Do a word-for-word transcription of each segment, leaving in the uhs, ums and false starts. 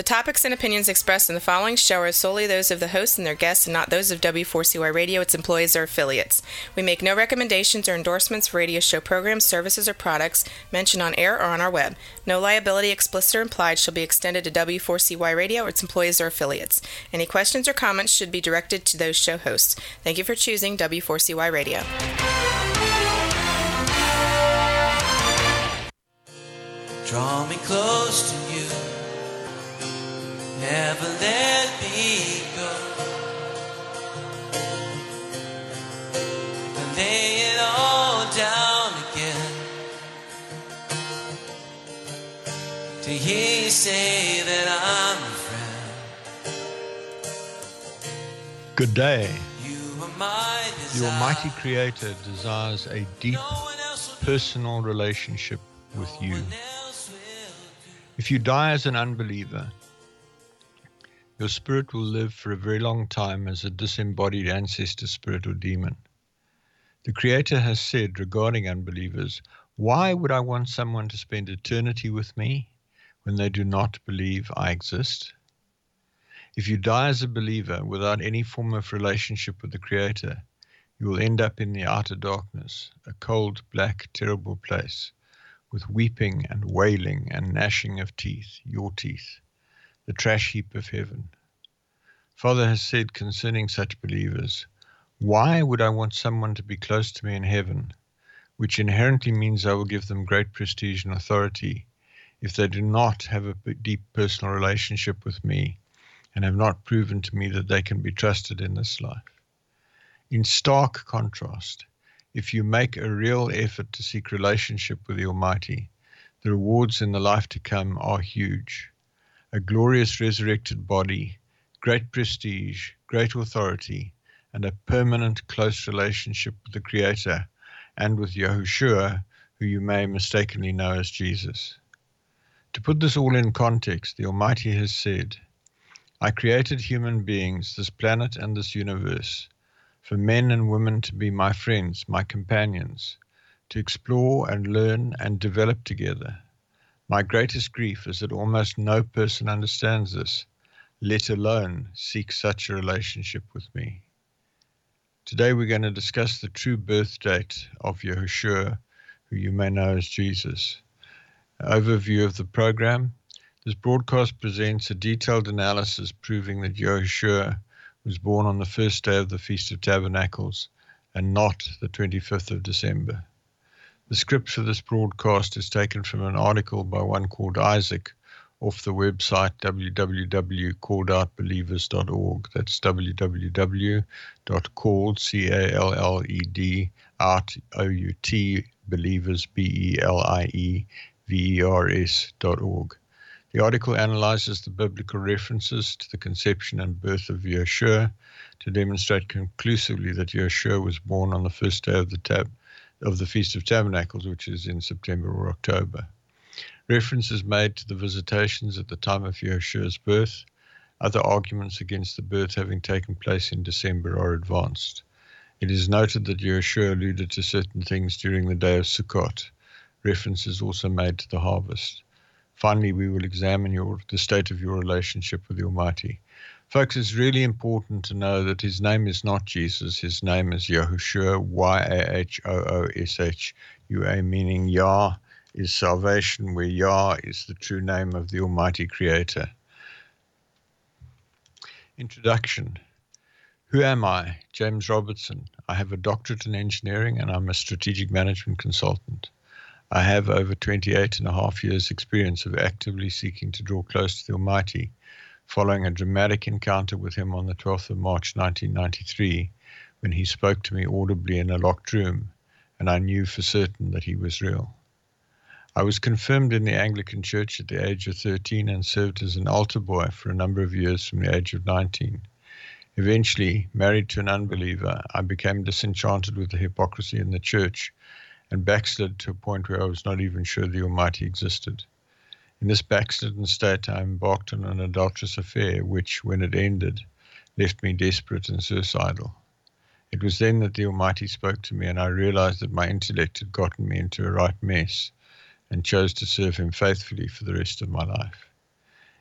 The topics and opinions expressed in the following show are solely those of the host and their guests and not those of W four C Y Radio, its employees, or affiliates. We make no recommendations or endorsements for radio show programs, services, or products mentioned on air or on our web. No liability, explicit or implied, shall be extended to W four C Y Radio or its employees or affiliates. Any questions or comments should be directed to those show hosts. Thank you for choosing W four C Y Radio. Draw me close to you, never let me go, and lay it all down again, to hear you say that I'm a friend. Good day. You are my The Almighty Creator desires a deep, personal relationship with you. If you die as an unbeliever, your spirit will live for a very long time as a disembodied ancestor spirit or demon. The Creator has said regarding unbelievers, why would I want someone to spend eternity with me when they do not believe I exist? If you die as a believer without any form of relationship with the Creator, you will end up in the outer darkness, a cold, black, terrible place, with weeping and wailing and gnashing of teeth, your teeth, the trash heap of heaven. Father has said concerning such believers, why would I want someone to be close to me in heaven, which inherently means I will give them great prestige and authority, if they do not have a deep personal relationship with me and have not proven to me that they can be trusted in this life? In stark contrast, if you make a real effort to seek relationship with the Almighty, the rewards in the life to come are huge. A glorious resurrected body, great prestige, great authority, and a permanent close relationship with the Creator and with Yahushua, who you may mistakenly know as Jesus. To put this all in context, the Almighty has said, I created human beings, this planet and this universe, for men and women to be my friends, my companions, to explore and learn and develop together. My greatest grief is that almost no person understands this, let alone seek such a relationship with me. Today we're going to discuss the true birth date of Yahushua, who you may know as Jesus. An overview of the program. This broadcast presents a detailed analysis proving that Yahushua was born on the first day of the Feast of Tabernacles and not the twenty-fifth of December. The script for this broadcast is taken from an article by one called Isaac off the website w w w dot called out believers dot org. That's w w w dot called, C A L L E D, out, O U T, believers, B E L I E V E R S dot org. The article analyzes the biblical references to the conception and birth of Yeshua to demonstrate conclusively that Yeshua was born on the first day of the tab of the Feast of Tabernacles, which is in September or October. Reference is made to the visitations at the time of Yeshua's birth. Other arguments against the birth having taken place in December are advanced. It is noted that Yeshua alluded to certain things during the day of Sukkot. Reference is also made to the harvest. Finally, we will examine your, the state of your relationship with the Almighty. Folks, it's really important to know that his name is not Jesus. His name is Yahushua, Y A H O O S H U A, meaning Yah is salvation, where Yah is the true name of the Almighty Creator. Introduction. Who am I? James Robertson. I have a doctorate in engineering and I'm a strategic management consultant. I have over twenty-eight and a half years experience of actively seeking to draw close to the Almighty, following a dramatic encounter with him on the twelfth of March nineteen ninety-three, when he spoke to me audibly in a locked room, and I knew for certain that he was real. I was confirmed in the Anglican Church at the age of thirteen and served as an altar boy for a number of years from the age of nineteen. Eventually, married to an unbeliever, I became disenchanted with the hypocrisy in the church and backslid to a point where I was not even sure the Almighty existed. In this backslidden state, I embarked on an adulterous affair, which, when it ended, left me desperate and suicidal. It was then that the Almighty spoke to me, and I realized that my intellect had gotten me into a right mess, and chose to serve him faithfully for the rest of my life.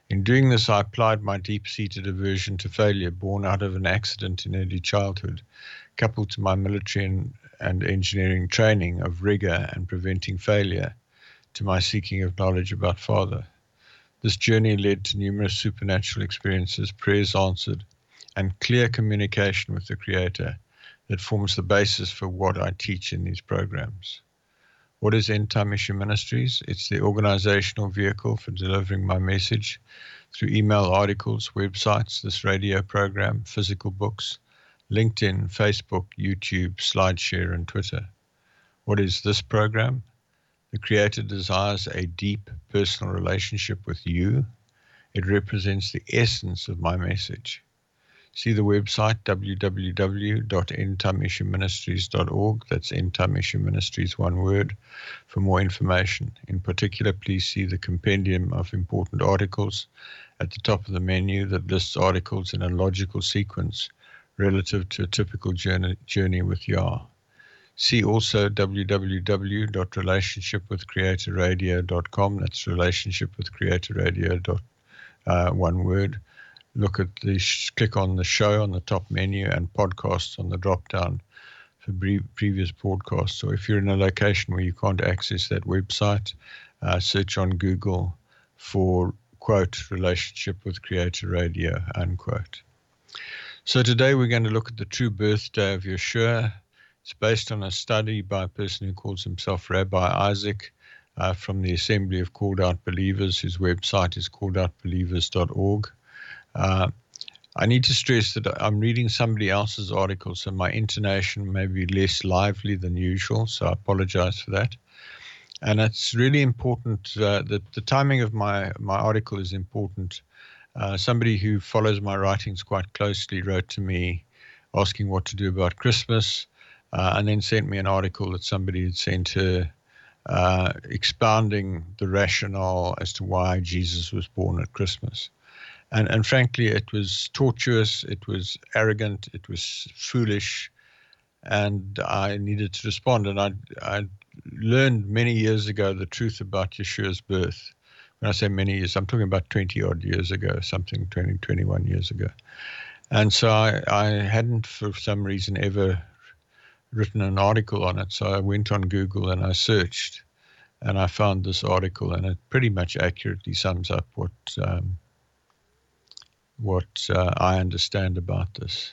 In doing this, I applied my deep-seated aversion to failure, born out of an accident in early childhood, coupled to my military and, and engineering training of rigor and preventing failure, to my seeking of knowledge about Father. This journey led to numerous supernatural experiences, prayers answered, and clear communication with the Creator that forms the basis for what I teach in these programs. What is End Time Mission Ministries? It's the organizational vehicle for delivering my message through email, articles, websites, this radio program, physical books, LinkedIn, Facebook, YouTube, SlideShare, and Twitter. What is this program? The Creator desires a deep personal relationship with you. It represents the essence of my message. See the website w w w dot end time mission ministries dot org. That's End Time Mission Ministries, one word, for more information. In particular, please see the compendium of important articles at the top of the menu that lists articles in a logical sequence relative to a typical journey, journey with Yah. See also w w w dot relationship with creator radio dot com. That's relationship with creator radio dot uh, one word. Look at the, sh- click on the show on the top menu and podcasts on the drop down for bre- previous broadcasts. So if you're in a location where you can't access that website, uh, search on Google for, quote, relationship with Creator Radio, unquote. So today we're going to look at the true birthday of Yeshua. It's based on a study by a person who calls himself Rabbi Isaac uh, from the Assembly of Called Out Believers, whose website is called out believers dot org. Uh, I need to stress that I'm reading somebody else's article, so my intonation may be less lively than usual, so I apologize for that. And it's really important uh, that the timing of my, my article is important. Uh, somebody who follows my writings quite closely wrote to me asking what to do about Christmas, uh, and then sent me an article that somebody had sent her uh, expounding the rationale as to why Jesus was born at Christmas. And, and frankly, it was tortuous, it was arrogant, it was foolish, and I needed to respond. And I, I learned many years ago the truth about Yeshua's birth. When I say many years, I'm talking about twenty-odd years ago, something twenty, twenty-one years ago. And so I, I hadn't, for some reason, ever written an article on it. So I went on Google and I searched, and I found this article, and it pretty much accurately sums up what... Um, what uh, I understand about this.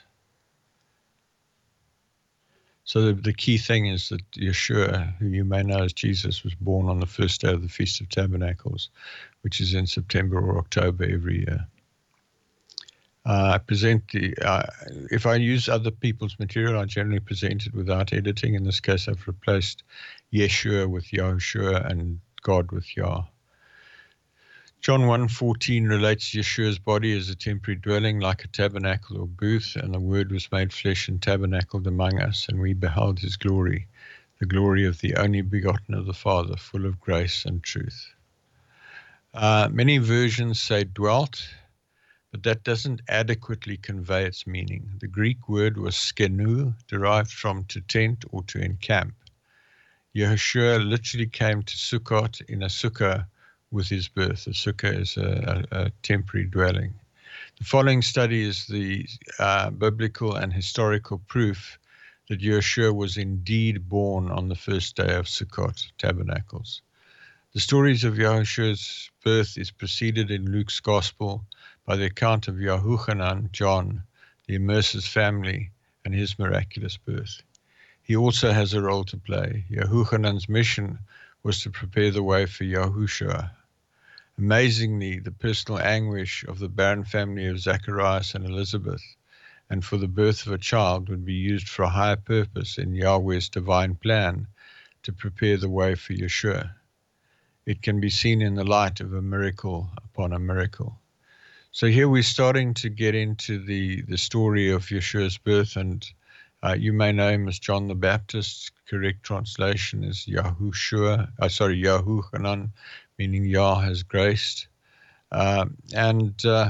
So the, the key thing is that Yeshua, who you may know as Jesus, was born on the first day of the Feast of Tabernacles, which is in September or October every year. Uh, I present the, uh, if I use other people's material, I generally present it without editing. In this case, I've replaced Yeshua with Yahushua and God with Yah. John one fourteen relates Yeshua's body as a temporary dwelling, like a tabernacle or booth, and the Word was made flesh and tabernacled among us, and we beheld his glory, the glory of the only begotten of the Father, full of grace and truth. Uh, many versions say dwelt, but that doesn't adequately convey its meaning. The Greek word was skenu, derived from to tent or to encamp. Yeshua literally came to Sukkot in a sukkah with his birth. A sukkah is a, a, a temporary dwelling. The following study is the uh, biblical and historical proof that Yeshua was indeed born on the first day of Sukkot, Tabernacles. The stories of Yeshua's birth is preceded in Luke's Gospel by the account of Yahuchanan, John, the immerser's family, and his miraculous birth. He also has a role to play. Yahuchanan's mission was to prepare the way for Yahushua. Amazingly, the personal anguish of the barren family of Zacharias and Elizabeth, and for the birth of a child, would be used for a higher purpose in Yahweh's divine plan to prepare the way for Yeshua. It can be seen in the light of a miracle upon a miracle. So here we're starting to get into the, the story of Yeshua's birth, and uh, you may know him as John the Baptist. Correct translation is Yahushua, uh, sorry, Yahuchanan, meaning Yah has graced. Uh, and uh,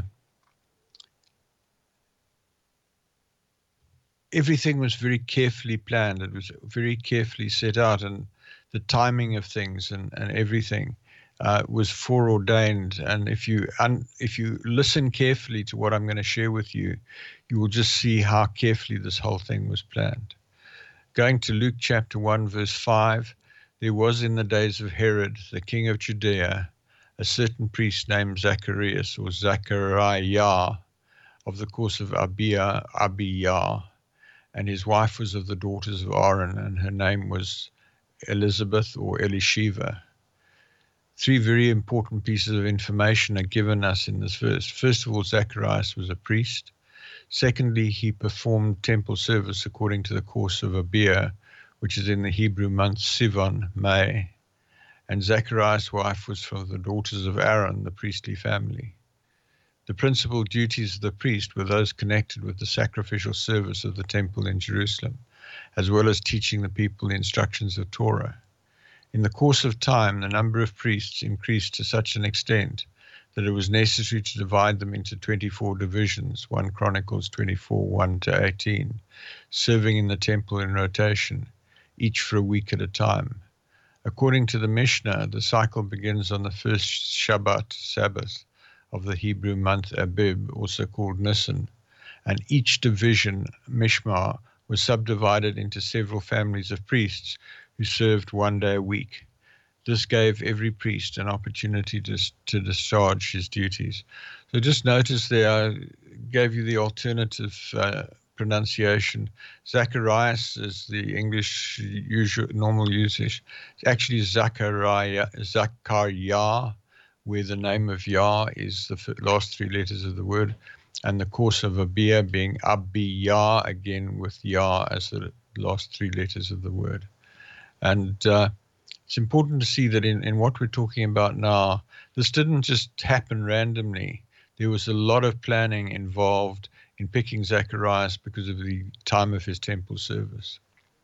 everything was very carefully planned. It was very carefully set out, and the timing of things and, and everything. uh, was foreordained. And if you un, if you listen carefully to what I'm going to share with you, you will just see how carefully this whole thing was planned. Going to Luke chapter one, verse five, there was in the days of Herod, the king of Judea, a certain priest named Zacharias, or Zachariah, of the course of Abia, Abiyah, and his wife was of the daughters of Aaron, and her name was Elizabeth or Elisheva. Three very important pieces of information are given us in this verse. First of all, Zacharias was a priest. Secondly, he performed temple service according to the course of Abia, which is in the Hebrew month Sivan, May. And Zacharias' wife was from the daughters of Aaron, the priestly family. The principal duties of the priest were those connected with the sacrificial service of the temple in Jerusalem, as well as teaching the people the instructions of Torah. In the course of time, the number of priests increased to such an extent that it was necessary to divide them into twenty-four divisions, First Chronicles twenty-four, one to eighteen, serving in the temple in rotation, each for a week at a time. According to the Mishnah, the cycle begins on the first Shabbat, Sabbath, of the Hebrew month Abib, also called Nisan, and each division, Mishmar, was subdivided into several families of priests who served one day a week. This gave every priest an opportunity to, to discharge his duties. So just notice there, I gave you the alternative uh, pronunciation. Zacharias is the English usual normal usage. It's actually Zachariah, Zachariah, where the name of Yah is the last three letters of the word, and the course of Abiyah being Abiyah, again with Yah as the last three letters of the word. And uh, it's important to see that in, in what we're talking about now, this didn't just happen randomly. There was a lot of planning involved in picking Zacharias because of the time of his temple service.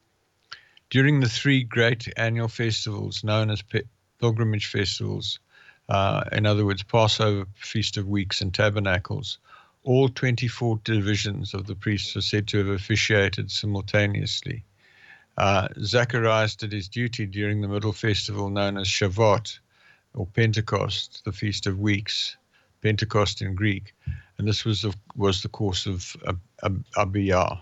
During the three great annual festivals known as pe- pilgrimage festivals, uh, in other words, Passover, Feast of Weeks, and Tabernacles, all twenty-four divisions of the priests are said to have officiated simultaneously. Uh, Zacharias did his duty during the middle festival known as Shavuot, or Pentecost, the Feast of Weeks, Pentecost in Greek, and this was of, was the course of Ab- Ab- Abiyah.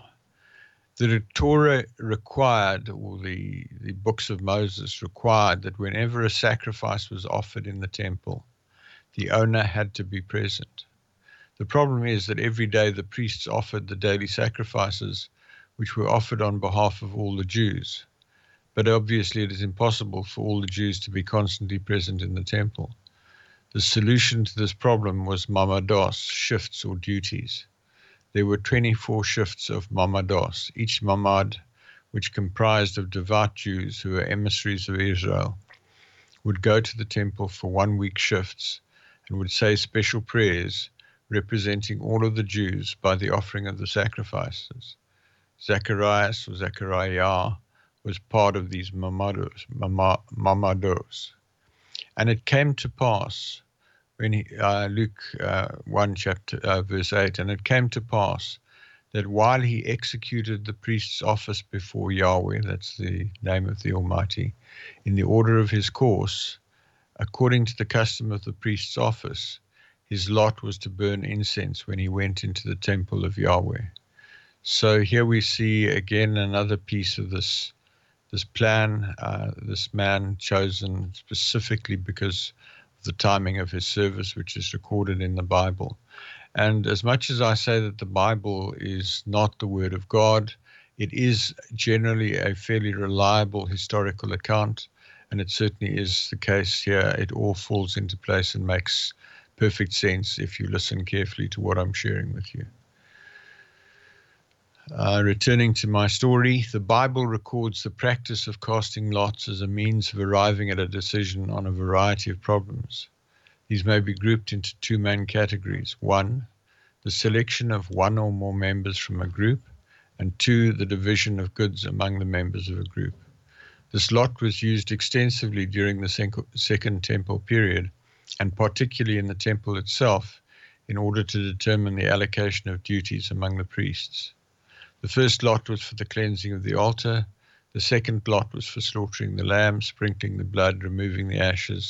The Torah required, or the, the books of Moses required, that whenever a sacrifice was offered in the temple, the owner had to be present. The problem is that every day the priests offered the daily sacrifices, which were offered on behalf of all the Jews. But obviously it is impossible for all the Jews to be constantly present in the temple. The solution to this problem was mamados, shifts or duties. There were twenty-four shifts of mamados, each mamad, which comprised of devout Jews who were emissaries of Israel, would go to the temple for one week shifts and would say special prayers representing all of the Jews by the offering of the sacrifices. Zacharias, or Zachariah, was part of these mamados, mama, mamados. And it came to pass, when he, uh, Luke uh, one, chapter, uh, verse eight, and it came to pass that while he executed the priest's office before Yahweh, that's the name of the Almighty, in the order of his course, according to the custom of the priest's office, his lot was to burn incense when he went into the temple of Yahweh. So here we see again another piece of this this plan, uh, this man chosen specifically because of the timing of his service, which is recorded in the Bible. And as much as I say that the Bible is not the Word of God, it is generally a fairly reliable historical account, and it certainly is the case here. It all falls into place and makes perfect sense if you listen carefully to what I'm sharing with you. Uh, returning to my story, the Bible records the practice of casting lots as a means of arriving at a decision on a variety of problems. These may be grouped into two main categories. One, the selection of one or more members from a group, and two, the division of goods among the members of a group. This lot was used extensively during the Second Temple period, and particularly in the temple itself, in order to determine the allocation of duties among the priests. The first lot was for the cleansing of the altar. The second lot was for slaughtering the lamb, sprinkling the blood, removing the ashes,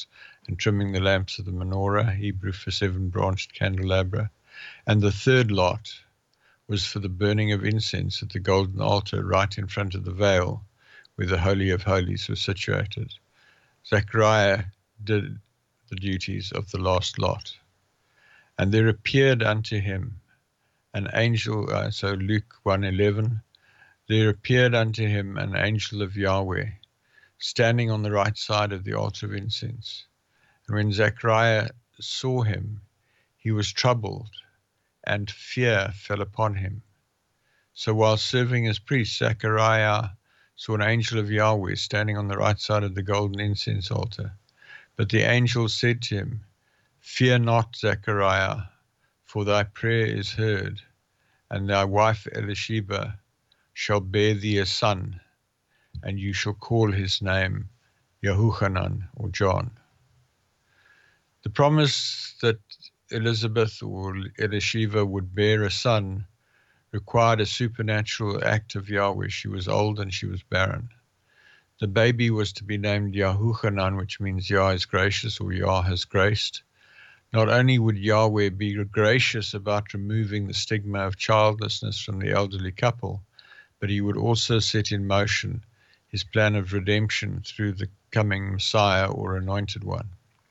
and trimming the lamps of the menorah, Hebrew for seven-branched candelabra. And the third lot was for the burning of incense at the golden altar right in front of the veil, where the Holy of Holies was situated. Zechariah did the duties of the last lot. And there appeared unto him an angel, uh, so Luke one eleven, there appeared unto him an angel of Yahweh, standing on the right side of the altar of incense. And when Zechariah saw him, he was troubled, and fear fell upon him. So while serving as priest, Zechariah saw an angel of Yahweh standing on the right side of the golden incense altar. But the angel said to him, Fear not, Zechariah, for thy prayer is heard, and thy wife Elisheba shall bear thee a son, and you shall call his name Yehochanan, or John. The promise that Elizabeth or Elisheba would bear a son required a supernatural act of Yahweh. She was old and she was barren. The baby was to be named Yehochanan, which means Yah is gracious, or Yah has graced. Not only would Yahweh be gracious about removing the stigma of childlessness from the elderly couple, but he would also set in motion his plan of redemption through the coming Messiah or Anointed One.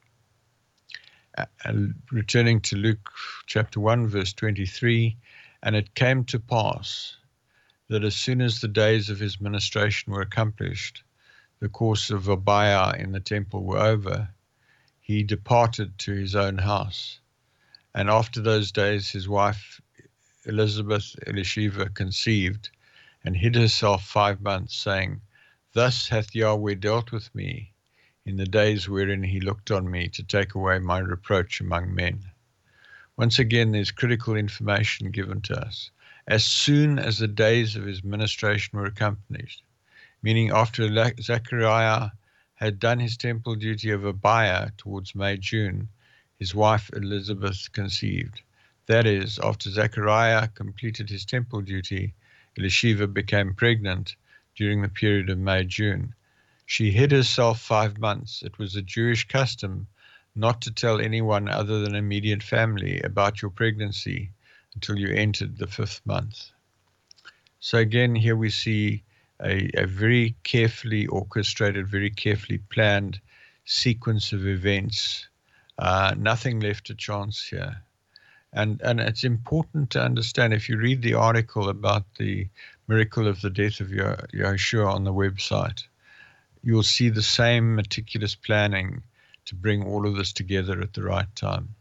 And returning to Luke chapter one, verse twenty-three, and it came to pass that as soon as the days of his ministration were accomplished, the course of Abia in the temple were over, he departed to his own house. And after those days his wife Elizabeth Elisheva conceived, and hid herself five months, saying, Thus hath Yahweh dealt with me in the days wherein he looked on me to take away my reproach among men. Once again, there's critical information given to us. As soon as the days of his ministration were accomplished, meaning after Zechariah had done his temple duty of Abia towards May, June, his wife Elizabeth conceived. That is, after Zechariah completed his temple duty, Elisheva became pregnant during the period of May, June. She hid herself five months. It was a Jewish custom not to tell anyone other than immediate family about your pregnancy until you entered the fifth month. So again, here we see a, a very carefully orchestrated, very carefully planned sequence of events. Uh, nothing left to chance here. And and it's important to understand, if you read the article about the miracle of the death of Yeshua on the website, you'll see the same meticulous planning to bring all of this together at the right time.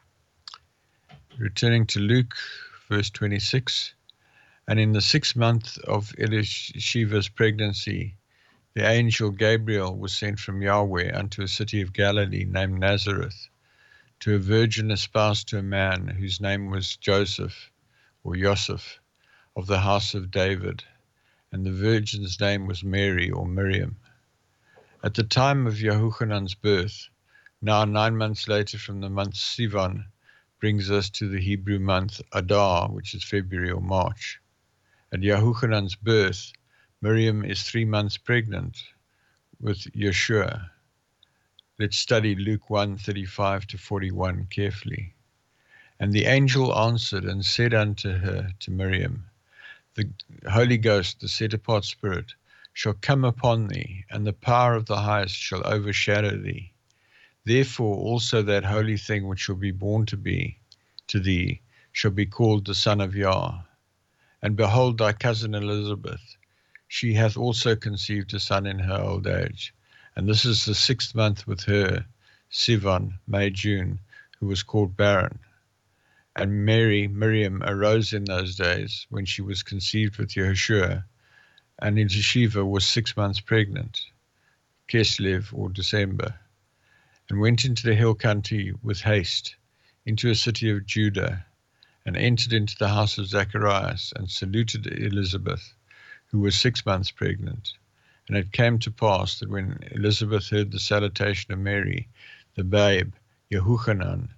Returning to Luke, verse twenty-six, and in the sixth month of Elisheva's pregnancy, the angel Gabriel was sent from Yahweh unto a city of Galilee named Nazareth, to a virgin espoused to a man whose name was Joseph, or Joseph, of the house of David, and the virgin's name was Mary, or Miriam. At the time of Yehochanan's birth, now nine months later from the month Sivan, brings us to the Hebrew month Adar, which is February or March. At Yehochanan's birth, Miriam is three months pregnant with Yeshua. Let's study Luke one, thirty-five to forty-one carefully. And the angel answered and said unto her, to Miriam, The Holy Ghost, the set-apart Spirit, shall come upon thee, and the power of the highest shall overshadow thee. Therefore also that holy thing which shall be born to be to thee shall be called the Son of Yah. And behold, thy cousin Elizabeth, she hath also conceived a son in her old age. And this is the sixth month with her, Sivan, May, June, who was called barren. And Mary, Miriam, arose in those days when she was conceived with Yeshua, and Elisheva was six months pregnant, Kislev, or December, and went into the hill country with haste, into a city of Judah, and entered into the house of Zacharias, and saluted Elizabeth, who was six months pregnant. And it came to pass that when Elizabeth heard the salutation of Mary, the babe, Yehochanan,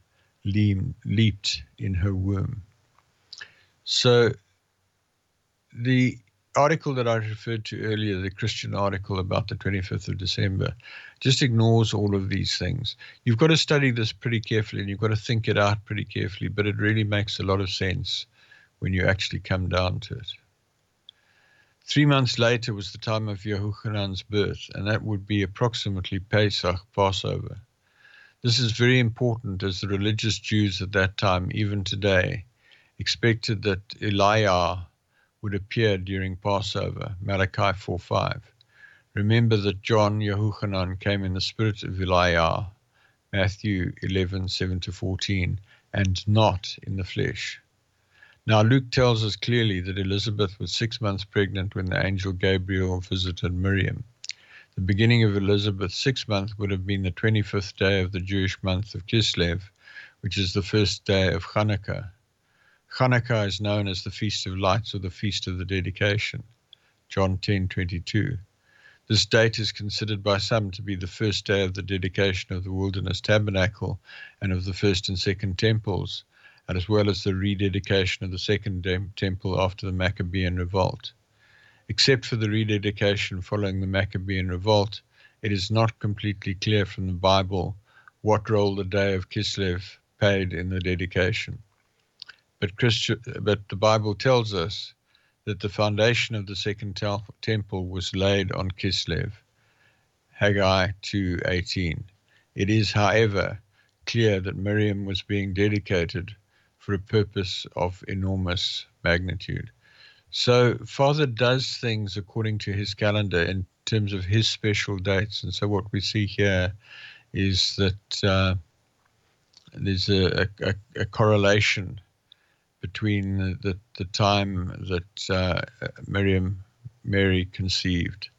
leaped in her womb. So the article that I referred to earlier, the Christian article about the twenty-fifth of December, just ignores all of these things. You've got to study this pretty carefully, and you've got to think it out pretty carefully, but it really makes a lot of sense when you actually come down to it. Three months later was the time of Yehochanan's birth, and that would be approximately Pesach, Passover. This is very important, as the religious Jews at that time, even today, expected that Eliah would appear during Passover, Malachi four five. Remember that John Yehochanan came in the spirit of Eliah, Matthew eleven seven to fourteen, and not in the flesh. Now Luke tells us clearly that Elizabeth was six months pregnant when the angel Gabriel visited Miriam. The beginning of Elizabeth's sixth month would have been the twenty-fifth day of the Jewish month of Kislev, which is the first day of Hanukkah. Hanukkah is known as the Feast of Lights or the Feast of the Dedication, John ten twenty-two. This date is considered by some to be the first day of the dedication of the Wilderness Tabernacle and of the first and second temples, as well as the rededication of the second temple after the Maccabean revolt. Except for the rededication following the Maccabean revolt, it is not completely clear from the Bible what role the day of Kislev played in the dedication. But, Christian, but the Bible tells us that the foundation of the second tel- temple was laid on Kislev, Haggai two eighteen. It is, however, clear that Miriam was being dedicated for a purpose of enormous magnitude. So Father does things according to his calendar in terms of his special dates. And so what we see here is that uh, there's a, a, a correlation between the, the, the time that uh, Miriam, Mary conceived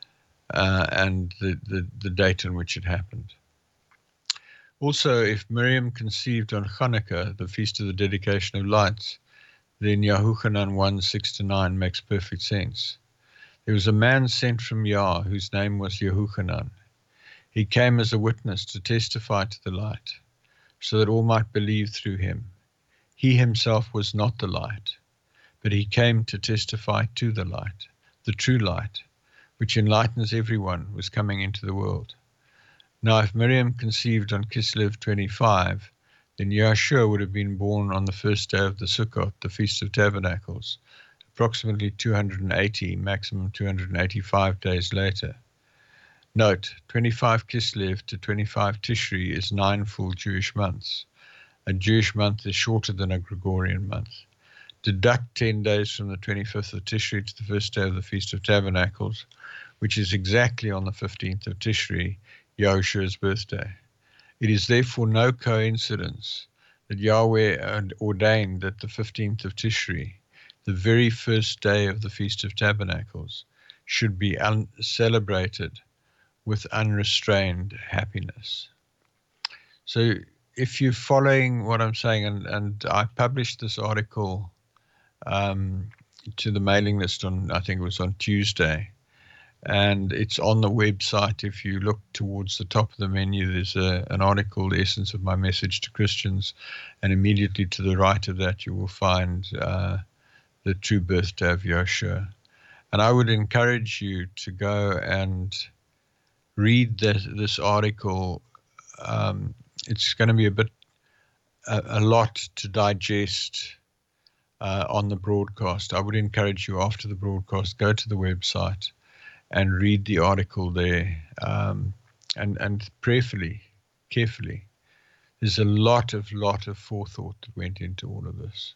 uh, and the, the, the date on which it happened. Also, if Miriam conceived on Hanukkah, the Feast of the Dedication of Lights, then Yehochanan one six to nine makes perfect sense. There was a man sent from Yah whose name was Yehochanan. He came as a witness to testify to the light, so that all might believe through him. He himself was not the light, but he came to testify to the light, the true light, which enlightens everyone, was coming into the world. Now, if Miriam conceived on Kislev twenty-five, then Yahshua would have been born on the first day of the Sukkot, the Feast of Tabernacles, approximately two hundred eighty, maximum two hundred eighty-five days later. Note, twenty-five Kislev to twenty-five Tishri is nine full Jewish months. A Jewish month is shorter than a Gregorian month. Deduct ten days from the twenty-fifth of Tishri to the first day of the Feast of Tabernacles, which is exactly on the fifteenth of Tishri, Yahushua's birthday. It is therefore no coincidence that Yahweh ordained that the fifteenth of Tishri, the very first day of the Feast of Tabernacles, should be un- celebrated with unrestrained happiness. So if you're following what I'm saying, and, and I published this article um, to the mailing list on, I think it was on Tuesday, and it's on the website. If you look towards the top of the menu, there's a, an article, The Essence of My Message to Christians, and immediately to the right of that you will find uh, the true birthday of Yahshua. And I would encourage you to go and read this, this article. Um, it's going to be a bit, a, a lot to digest uh, on the broadcast. I would encourage you after the broadcast, go to the website and read the article there, um, and, and prayerfully, carefully. There's a lot of, lot of forethought that went into all of this.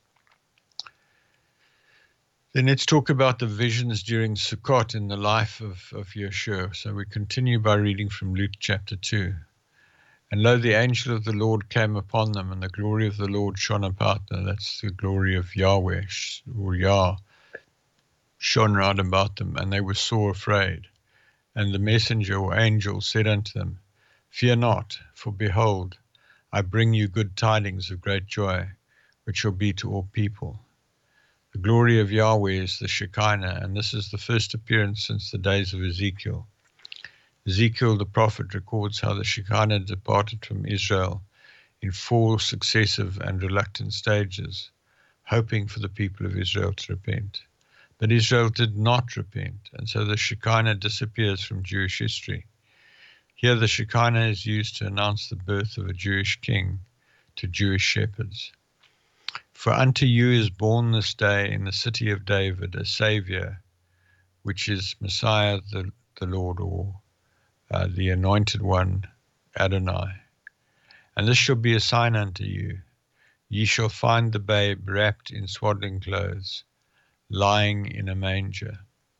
Then let's talk about the visions during Sukkot in the life of, of Yeshua. So we continue by reading from Luke chapter two. And lo, the angel of the Lord came upon them, and the glory of the Lord shone about them. That's the glory of Yahweh, or Yah, shone round about them, and they were sore afraid. And the messenger or angel said unto them, Fear not, for behold, I bring you good tidings of great joy, which shall be to all people. The glory of Yahweh is the Shekinah, and this is the first appearance since the days of Ezekiel. Ezekiel the prophet records how the Shekinah departed from Israel in four successive and reluctant stages, hoping for the people of Israel to repent. But Israel did not repent, and so the Shekinah disappears from Jewish history. Here the Shekinah is used to announce the birth of a Jewish king to Jewish shepherds. For unto you is born this day in the city of David a Savior, which is Messiah the, the Lord, or uh, the Anointed One, Adonai. And this shall be a sign unto you. Ye shall find the babe wrapped in swaddling clothes, lying in a manger.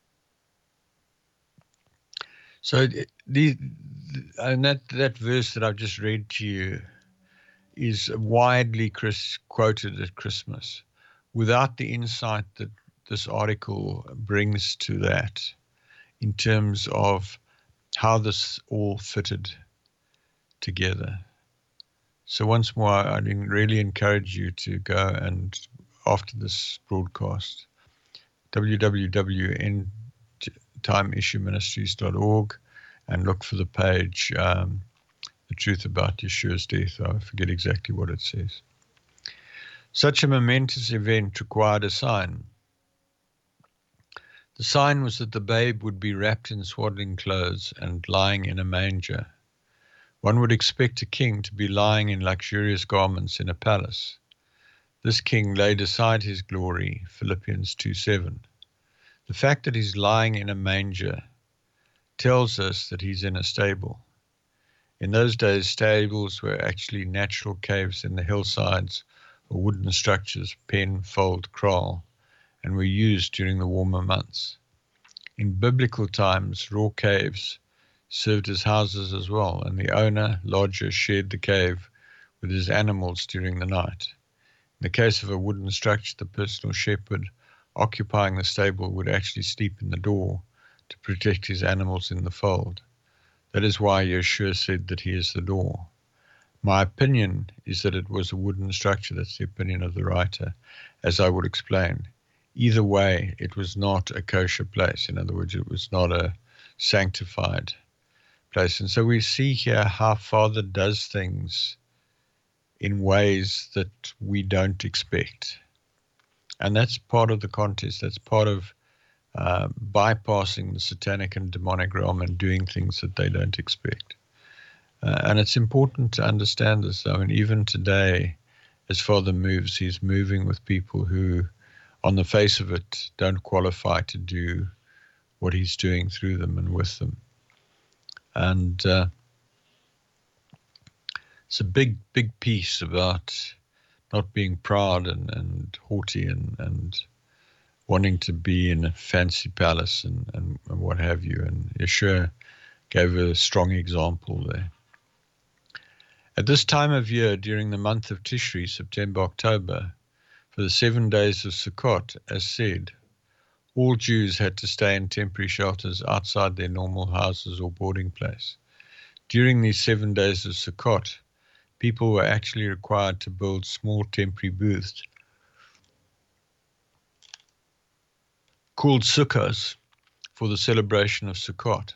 So the, and that, that verse that I've just read to you is widely Chris, quoted at Christmas, without the insight that this article brings to that in terms of how this all fitted together. So once more, I really encourage you to go and, after this broadcast, w w w dot end time issue ministries dot org and look for the page, um, The Truth About Yeshua's Death. I forget exactly what it says. Such a momentous event required a sign. The sign was that the babe would be wrapped in swaddling clothes and lying in a manger. One would expect a king to be lying in luxurious garments in a palace. This king laid aside his glory, Philippians two seven. The fact that he's lying in a manger tells us that he's in a stable. In those days, stables were actually natural caves in the hillsides or wooden structures, pen, fold, kraal, and were used during the warmer months. In biblical times, raw caves served as houses as well, and the owner, lodger, shared the cave with his animals during the night. In the case of a wooden structure, the personal shepherd occupying the stable would actually sleep in the door to protect his animals in the fold. That is why Yeshua said that he is the door. My opinion is that it was a wooden structure. That's the opinion of the writer, as I would explain. Either way, it was not a kosher place. In other words, it was not a sanctified place. And so we see here how Father does things in ways that we don't expect. And that's part of the contest. That's part of uh, bypassing the satanic and demonic realm and doing things that they don't expect. Uh, and it's important to understand this. I mean, even today, as Father moves, he's moving with people who, on the face of it, don't qualify to do what he's doing through them and with them. And uh, it's a big, big piece about not being proud and, and haughty and, and wanting to be in a fancy palace and, and, and what have you. And Yeshua gave a strong example there. At this time of year, during the month of Tishri, September, October, for the seven days of Sukkot, as said, all Jews had to stay in temporary shelters outside their normal houses or boarding place. During these seven days of Sukkot, people were actually required to build small temporary booths called sukkahs for the celebration of Sukkot.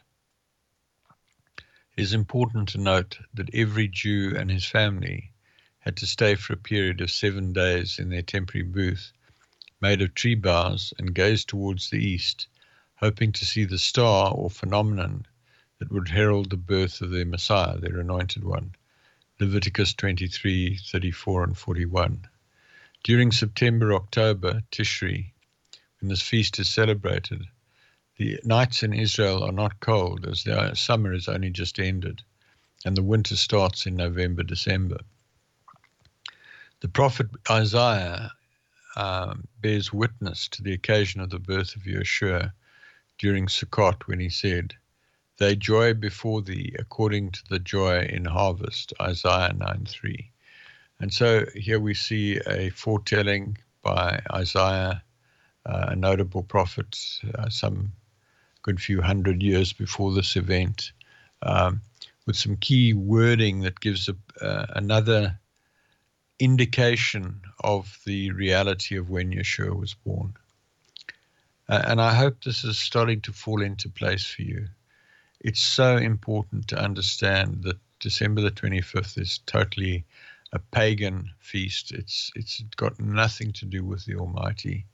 It is important to note that every Jew and his family had to stay for a period of seven days in their temporary booth, made of tree boughs, and gaze towards the east, hoping to see the star or phenomenon that would herald the birth of their Messiah, their anointed one. Leviticus twenty-three, thirty-four and forty-one. During September, October, Tishri, when this feast is celebrated, the nights in Israel are not cold, as the summer has only just ended, and the winter starts in November, December. The prophet Isaiah um, bears witness to the occasion of the birth of Yeshua during Sukkot when he said, "They joy before thee according to the joy in harvest," Isaiah nine three. And so here we see a foretelling by Isaiah, uh, a notable prophet, uh, some good few hundred years before this event, um, with some key wording that gives a, uh, another indication of the reality of when Yeshua was born. Uh, and I hope this is starting to fall into place for you. It's so important to understand that December the twenty-fifth is totally a pagan feast. It's it's got nothing to do with the Almighty.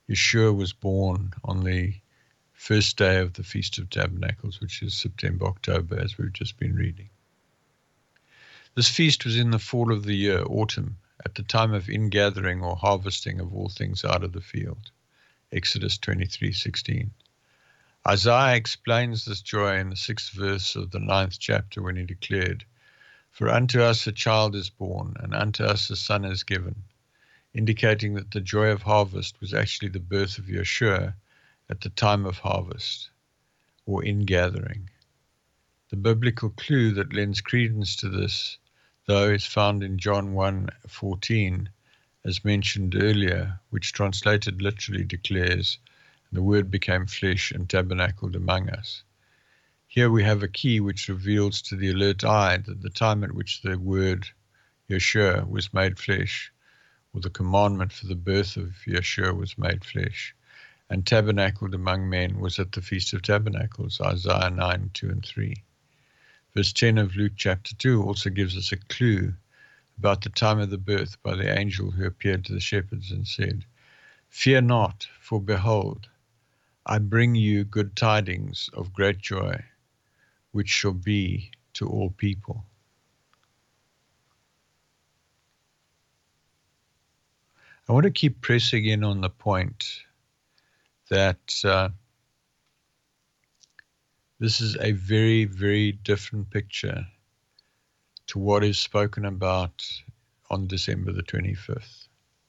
Yeshua was born on the first day of the Feast of Tabernacles, which is September, October, as we've just been reading. This feast was in the fall of the year, autumn, at the time of ingathering or harvesting of all things out of the field. Exodus twenty-three sixteen. Isaiah explains this joy in the sixth verse of the ninth chapter when he declared, "For unto us a child is born, and unto us a son is given," indicating that the joy of harvest was actually the birth of Yeshua at the time of harvest, or ingathering. The biblical clue that lends credence to this, though, is found in John one fourteen, as mentioned earlier, which translated literally declares, "The Word became flesh and tabernacled among us." Here we have a key which reveals to the alert eye that the time at which the Word, Yeshua, was made flesh, or the commandment for the birth of Yeshua was made flesh, and tabernacled among men, was at the Feast of Tabernacles, Isaiah nine two and three. Verse ten of Luke chapter two also gives us a clue about the time of the birth by the angel who appeared to the shepherds and said, "Fear not, for behold, I bring you good tidings of great joy, which shall be to all people." I want to keep pressing in on the point that uh, this is a very, very different picture to what is spoken about on December the twenty-fifth.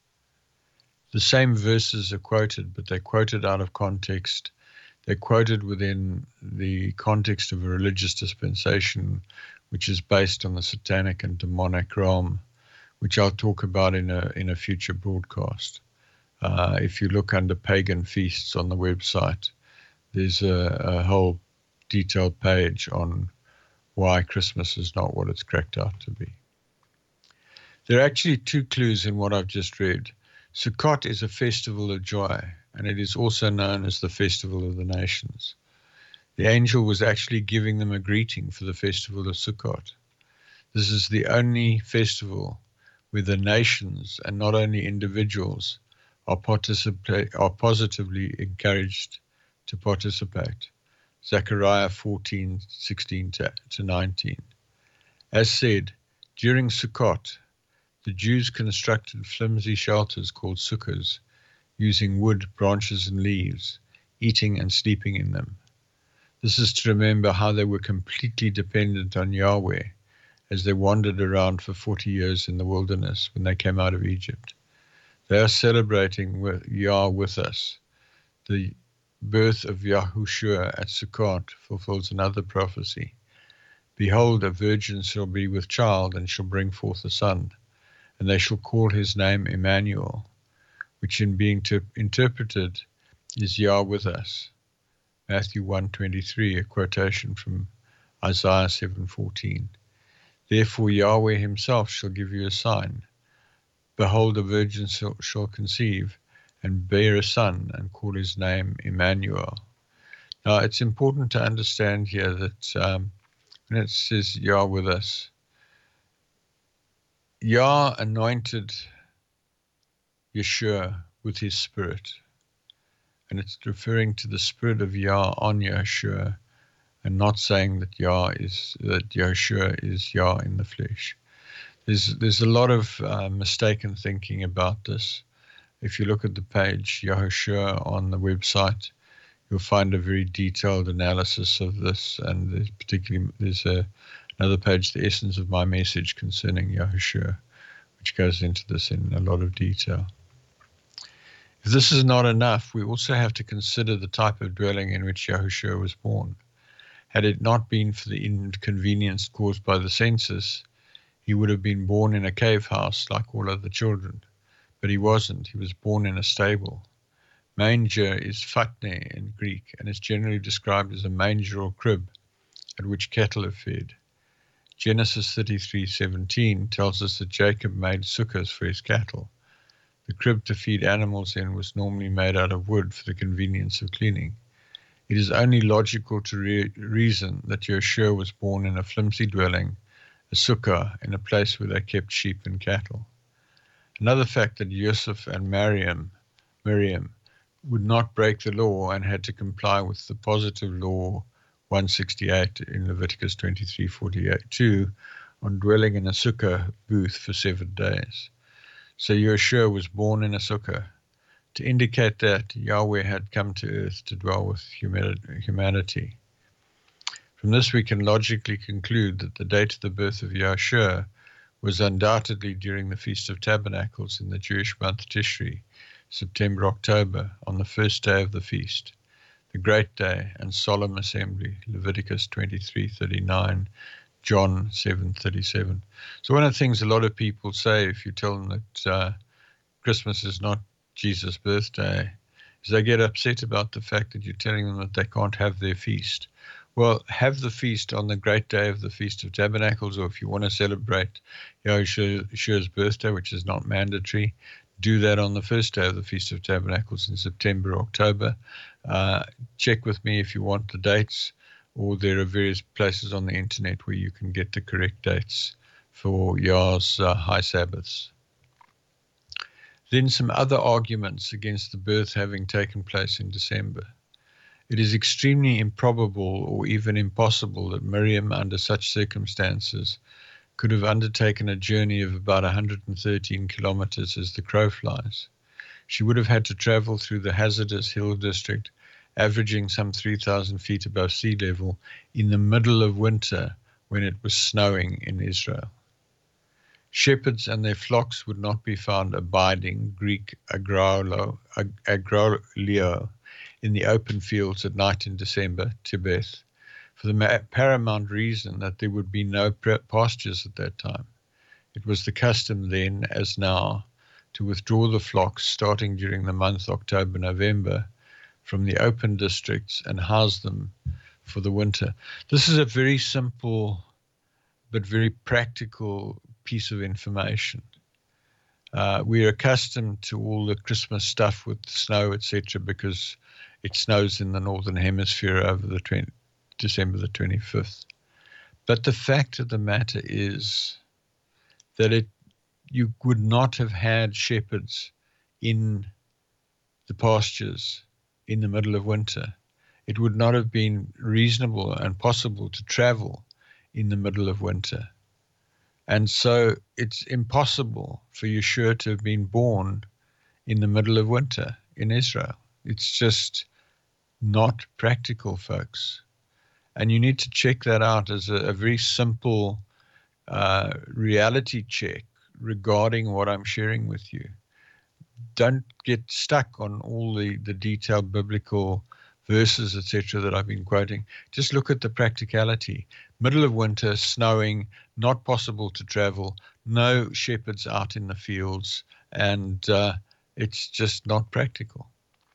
The same verses are quoted, but they're quoted out of context. They're quoted within the context of a religious dispensation, which is based on the satanic and demonic realm, which I'll talk about in a in a future broadcast. Uh, if you look under pagan feasts on the website, there's a, a whole detailed page on why Christmas is not what it's cracked out to be. There are actually two clues in what I've just read. Sukkot is a festival of joy, and it is also known as the Festival of the Nations. The angel was actually giving them a greeting for the Festival of Sukkot. This is the only festival where the nations, and not only individuals, are, participate, are positively encouraged to participate. Zechariah fourteen sixteen to nineteen. As said, during Sukkot, the Jews constructed flimsy shelters called sukkahs, using wood, branches, and leaves, eating and sleeping in them. This is to remember how they were completely dependent on Yahweh as they wandered around for forty years in the wilderness when they came out of Egypt. They are celebrating with Yah with us. The birth of Yahushua at Sukkot fulfills another prophecy. Behold, a virgin shall be with child and shall bring forth a son, and they shall call his name Emmanuel, which in being ter- interpreted is Yah with us. Matthew one twenty-three, a quotation from Isaiah seven fourteen. Therefore Yahweh himself shall give you a sign. Behold, a virgin shall, shall conceive and bear a son, and call his name Emmanuel. Now, it's important to understand here that um, when it says Yah with us, Yah anointed Yeshua with his spirit, and it's referring to the spirit of Yah on Yeshua, and not saying that Yah is that Yeshua is Yah in the flesh. There's there's a lot of uh, mistaken thinking about this. If you look at the page Yahushua on the website, you'll find a very detailed analysis of this, and there's particularly there's a, another page, the essence of my message concerning Yahushua, which goes into this in a lot of detail. If this is not enough, we also have to consider the type of dwelling in which Yahushua was born. Had it not been for the inconvenience caused by the census, he would have been born in a cave house like all other children. But he wasn't. He was born in a stable. Manger is phatne in Greek, and is generally described as a manger or crib at which cattle are fed. Genesis thirty-three seventeen tells us that Jacob made sukkahs for his cattle. The crib to feed animals in was normally made out of wood for the convenience of cleaning. It is only logical to re- reason that Yeshua was born in a flimsy dwelling, a sukkah, in a place where they kept sheep and cattle. Another fact that Yosef and Miriam, Miriam would not break the law and had to comply with the positive law one sixty-eight in Leviticus twenty-three forty-two on dwelling in a sukkah booth for seven days. So Yeshua was born in a sukkah to indicate that Yahweh had come to earth to dwell with humanity. From this, we can logically conclude that the date of the birth of Yahshua was undoubtedly during the Feast of Tabernacles in the Jewish month Tishri, September, October, on the first day of the feast, the great day and solemn assembly, Leviticus twenty-three thirty-nine, John seven thirty-seven. So one of the things a lot of people say if you tell them that uh, Christmas is not Jesus' birthday, is they get upset about the fact that you're telling them that they can't have their feast. Well, have the feast on the great day of the Feast of Tabernacles, or if you want to celebrate Yahshua's birthday, which is not mandatory, do that on the first day of the Feast of Tabernacles in September or October. Uh, check with me if you want the dates, or there are various places on the internet where you can get the correct dates for Yah's uh, high Sabbaths. Then some other arguments against the birth having taken place in December. It is extremely improbable or even impossible that Miriam, under such circumstances, could have undertaken a journey of about one hundred thirteen kilometers as the crow flies. She would have had to travel through the hazardous hill district, averaging some three thousand feet above sea level, in the middle of winter when it was snowing in Israel. Shepherds and their flocks would not be found abiding, Greek agrolio, agrolio, in the open fields at night in December, Tibet, for the paramount reason that there would be no pastures at that time. It was the custom then, as now, to withdraw the flocks starting during the month October-November from the open districts and house them for the winter. This is a very simple but very practical piece of information. Uh, we're accustomed to all the Christmas stuff with snow, et cetera, because it snows in the northern hemisphere over the twenty, December the twenty-fifth. But the fact of the matter is that it you would not have had shepherds in the pastures in the middle of winter. It would not have been reasonable and possible to travel in the middle of winter. And so it's impossible for Yeshua to have been born in the middle of winter in Israel. It's just not practical, folks. And you need to check that out as a, a very simple uh, reality check regarding what I'm sharing with you. Don't get stuck on all the, the detailed biblical verses, et cetera, that I've been quoting. Just look at the practicality. Middle of winter, snowing, not possible to travel, no shepherds out in the fields, and uh, it's just not practical.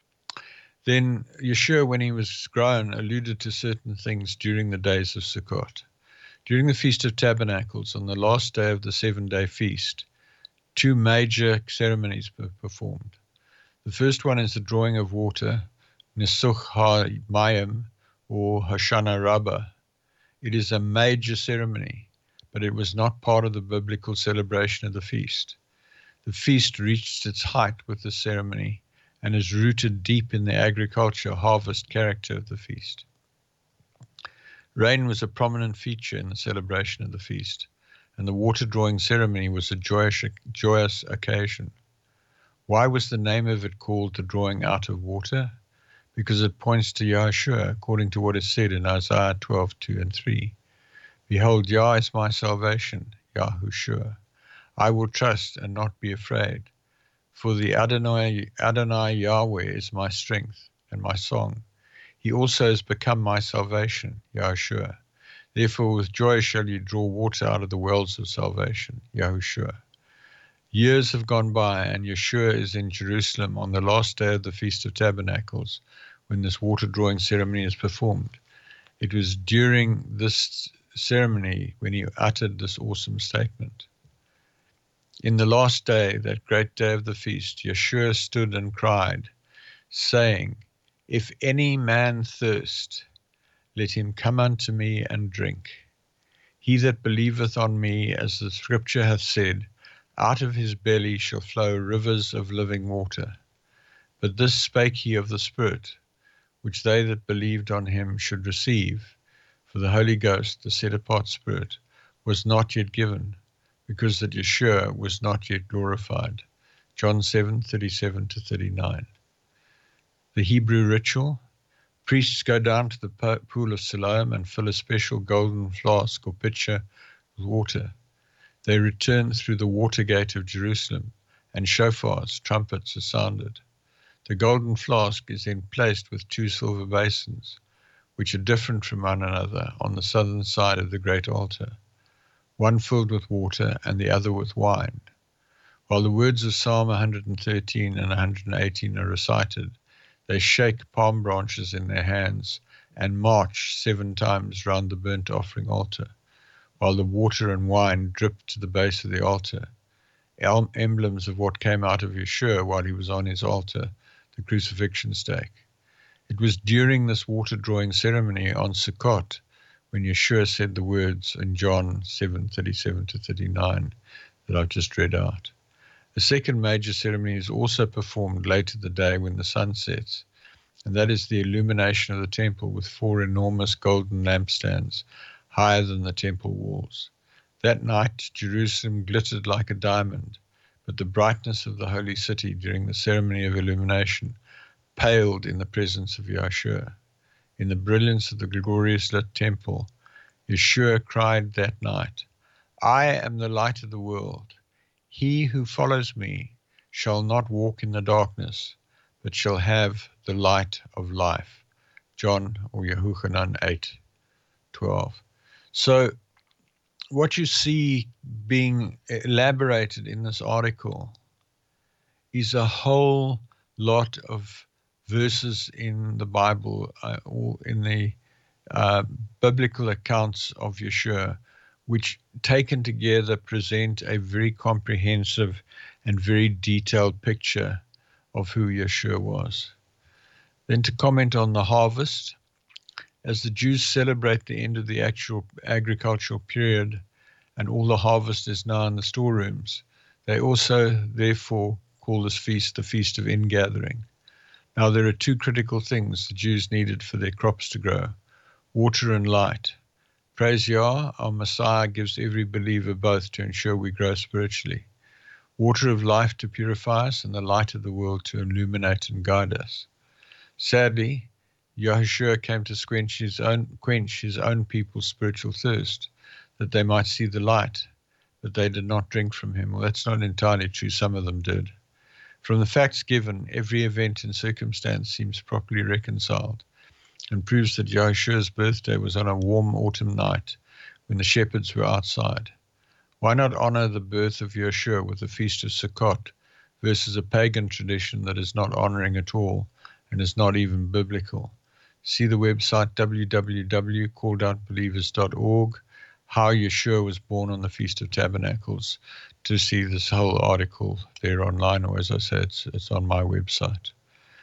Then Yeshua, when he was grown, alluded to certain things during the days of Sukkot. During the Feast of Tabernacles, on the last day of the seven-day feast, two major ceremonies were performed. The first one is the drawing of water, Nesuch HaMayim, or Hoshana Rabbah. It is a major ceremony, but it was not part of the biblical celebration of the feast. The feast reached its height with the ceremony and is rooted deep in the agriculture harvest character of the feast. Rain was a prominent feature in the celebration of the feast, and the water drawing ceremony was a joyous, joyous occasion. Why was the name of it called the drawing out of water? Because it points to Yahshua, according to what is said in Isaiah twelve, two and three. Behold, Yah is my salvation, Yahushua. I will trust and not be afraid. For the Adonai, Adonai Yahweh is my strength and my song. He also has become my salvation, Yahushua. Therefore with joy shall you draw water out of the wells of salvation, Yahushua. Years have gone by, and Yeshua is in Jerusalem on the last day of the Feast of Tabernacles, when this water drawing ceremony is performed. It was during this ceremony when he uttered this awesome statement. In the last day, that great day of the feast, Yeshua stood and cried, saying, If any man thirst, let him come unto me and drink. He that believeth on me, as the scripture hath said, out of his belly shall flow rivers of living water. But this spake he of the Spirit, which they that believed on him should receive. For the Holy Ghost, the set-apart Spirit, was not yet given, because that Yeshua was not yet glorified. John seven, thirty-seven to thirty-nine. The Hebrew ritual. Priests go down to the pool of Siloam and fill a special golden flask or pitcher with water. They return through the water gate of Jerusalem, and shofars, trumpets, are sounded. The golden flask is then placed with two silver basins, which are different from one another, on the southern side of the great altar, one filled with water and the other with wine. While the words of Psalm one hundred thirteen and one hundred eighteen are recited, they shake palm branches in their hands and march seven times round the burnt offering altar, while the water and wine drip to the base of the altar, emblems of what came out of Yeshua while he was on his altar, the crucifixion stake. It was during this water-drawing ceremony on Sukkot when Yeshua said the words in John seven, thirty-seven to thirty-nine that I've just read out. A second major ceremony is also performed later the day when the sun sets, and that is the illumination of the temple with four enormous golden lampstands higher than the temple walls. That night Jerusalem glittered like a diamond, but the brightness of the holy city during the ceremony of illumination paled in the presence of Yeshua. In the brilliance of the glorious lit temple, Yeshua cried that night, "I am the light of the world. He who follows me shall not walk in the darkness, but shall have the light of life." John or Yehuchanan eight, twelve. So what you see being elaborated in this article is a whole lot of verses in the Bible uh, or in the uh, biblical accounts of Yeshua, which taken together present a very comprehensive and very detailed picture of who Yeshua was. Then to comment on the harvest, as the Jews celebrate the end of the actual agricultural period and all the harvest is now in the storerooms, they also therefore call this feast the Feast of Ingathering. Now there are two critical things the Jews needed for their crops to grow: water and light. Praise Yah, our Messiah gives every believer both to ensure we grow spiritually. Water of life to purify us and the light of the world to illuminate and guide us. Sadly, Yahushua came to quench his own, quench his own people's spiritual thirst, that they might see the light, but they did not drink from him. Well, that's not entirely true. Some of them did. From the facts given, every event and circumstance seems properly reconciled and proves that Yahushua's birthday was on a warm autumn night when the shepherds were outside. Why not honor the birth of Yeshua with the Feast of Sukkot versus a pagan tradition that is not honoring at all and is not even biblical? See the website w w w dot called out believers dot org, how Yeshua was born on the Feast of Tabernacles, to see this whole article there online, or as I said, it's, it's on my website.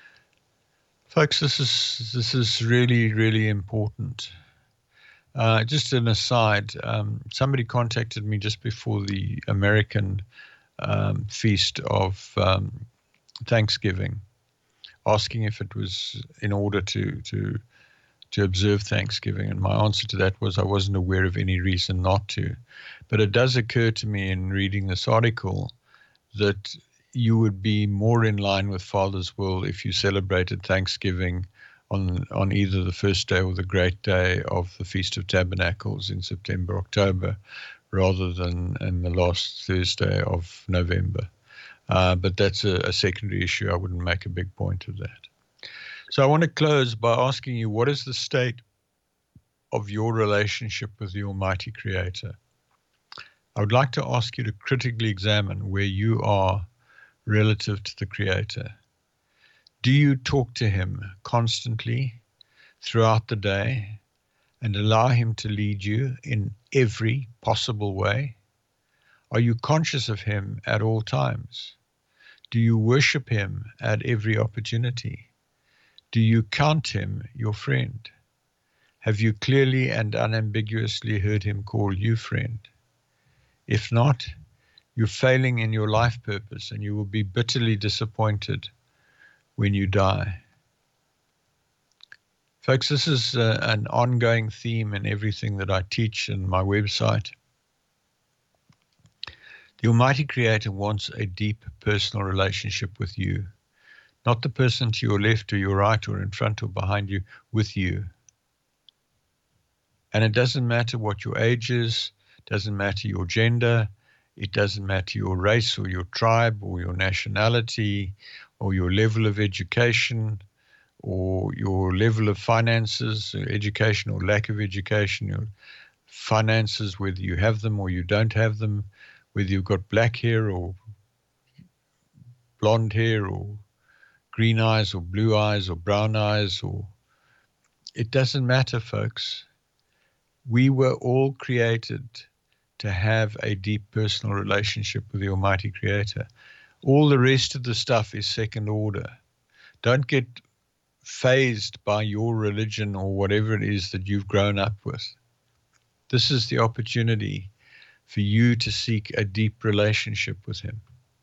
Folks, this is this is really, really important. Uh, just an aside, um, somebody contacted me just before the American um, feast of um, Thanksgiving, asking if it was in order to, to, to observe Thanksgiving. And my answer to that was I wasn't aware of any reason not to. But it does occur to me in reading this article that you would be more in line with Father's will if you celebrated Thanksgiving on on either the first day or the great day of the Feast of Tabernacles in September, October, rather than in the last Thursday of November. Uh, but that's a, a secondary issue. I wouldn't make a big point of that. So I want to close by asking you, what is the state of your relationship with the Almighty Creator? I would like to ask you to critically examine where you are relative to the Creator. Do you talk to him constantly throughout the day and allow him to lead you in every possible way? Are you conscious of him at all times? Do you worship him at every opportunity? Do you count him your friend? Have you clearly and unambiguously heard him call you friend? If not, you're failing in your life purpose and you will be bitterly disappointed when you die. Folks, this is uh, an ongoing theme in everything that I teach in my website. The Almighty Creator wants a deep personal relationship with you, not the person to your left or your right or in front or behind you, with you. And it doesn't matter what your age is, doesn't matter your gender, it doesn't matter your race or your tribe or your nationality or your level of education or your level of finances, or education or lack of education, your finances, whether you have them or you don't have them, whether you've got black hair or blonde hair or green eyes or blue eyes or brown eyes, or it doesn't matter, folks. We were all created to have a deep personal relationship with the Almighty Creator. All the rest of the stuff is second order. Don't get fazed by your religion or whatever it is that you've grown up with. This is the opportunity for you to seek a deep relationship with Him.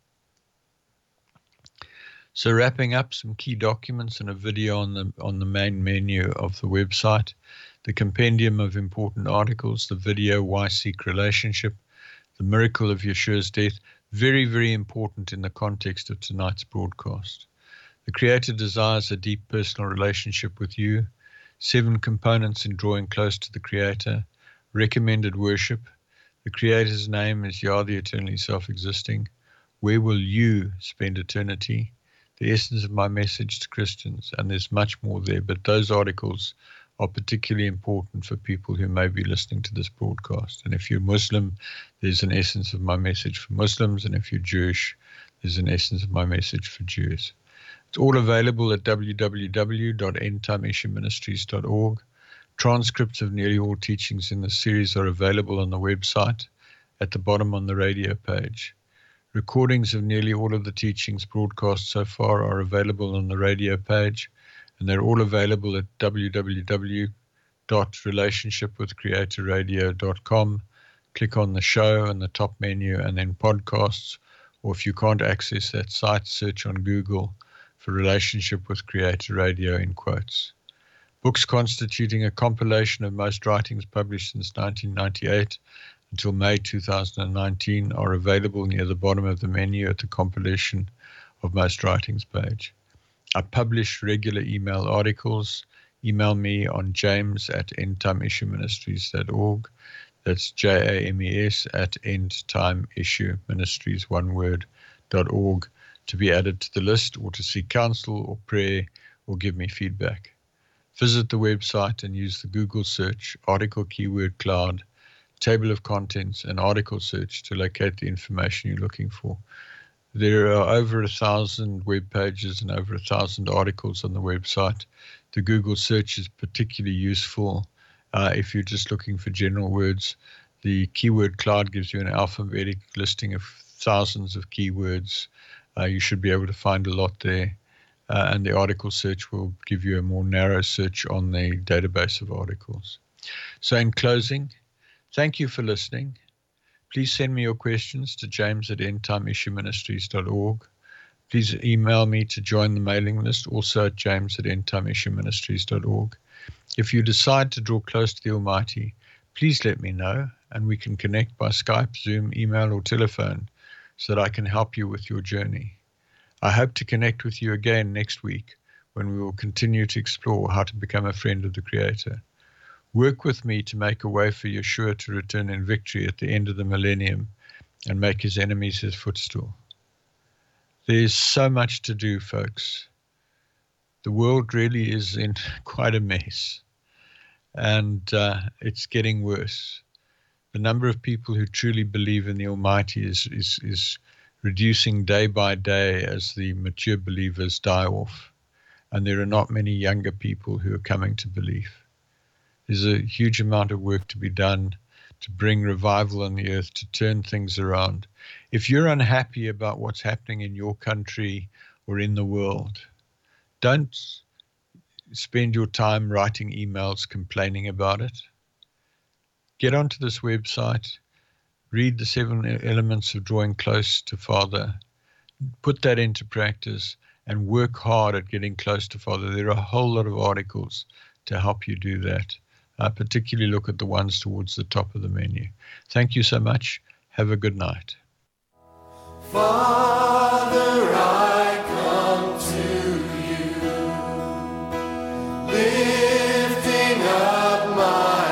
So wrapping up, some key documents and a video on the on the main menu of the website, the compendium of important articles, the video, Why Seek Relationship, the miracle of Yeshua's death, very, very important in the context of tonight's broadcast. The Creator desires a deep personal relationship with you, seven components in drawing close to the Creator, recommended worship, the Creator's name is Yah, the eternally self-existing, where will you spend eternity, the essence of my message to Christians, and there's much more there, but those articles are particularly important for people who may be listening to this broadcast. And if you're Muslim, there's an essence of my message for Muslims, and if you're Jewish, there's an essence of my message for Jews. It's all available at w w w dot end time issue ministries dot org. Transcripts of nearly all teachings in this series are available on the website at the bottom on the radio page. Recordings of nearly all of the teachings broadcast so far are available on the radio page, and they're all available at w w w dot relationship with creator radio dot com. Click on the show in the top menu and then podcasts, or if you can't access that site, search on Google for Relationship with Creator Radio in quotes. Books constituting a compilation of most writings published since nineteen ninety-eight until May two thousand nineteen are available near the bottom of the menu at the compilation of most writings page. I publish regular email articles. Email me on james at end time issue ministries dot org. That's J A M E S at end time issue ministries, one word, dot org, to be added to the list or to seek counsel or prayer or give me feedback. Visit the website and use the Google search, article keyword cloud, table of contents, and article search to locate the information you're looking for. There are over a thousand web pages and over a thousand articles on the website. The Google search is particularly useful uh, if you're just looking for general words. The keyword cloud gives you an alphabetic listing of thousands of keywords. Uh, you should be able to find a lot there. Uh, and the article search will give you a more narrow search on the database of articles. So in closing, thank you for listening. Please send me your questions to james at end time issue ministries dot org. Please email me to join the mailing list, also at james at end time issue ministries dot org. If you decide to draw close to the Almighty, please let me know, and we can connect by Skype, Zoom, email, or telephone so that I can help you with your journey. I hope to connect with you again next week when we will continue to explore how to become a friend of the Creator. Work with me to make a way for Yeshua to return in victory at the end of the millennium and make his enemies his footstool. There's so much to do, folks. The world really is in quite a mess, and uh, it's getting worse. The number of people who truly believe in the Almighty is, is, is reducing day by day as the mature believers die off, and there are not many younger people who are coming to belief. There's a huge amount of work to be done to bring revival on the earth, to turn things around. If you're unhappy about what's happening in your country or in the world, don't spend your time writing emails complaining about it. Get onto this website, read the seven elements of drawing close to Father, put that into practice, and work hard at getting close to Father. There are a whole lot of articles to help you do that. Uh, particularly look at the ones towards the top of the menu. Thank you so much. Have a good night. Father, I come to you, lifting up my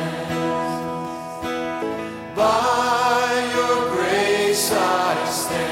hands. By your grace I stand.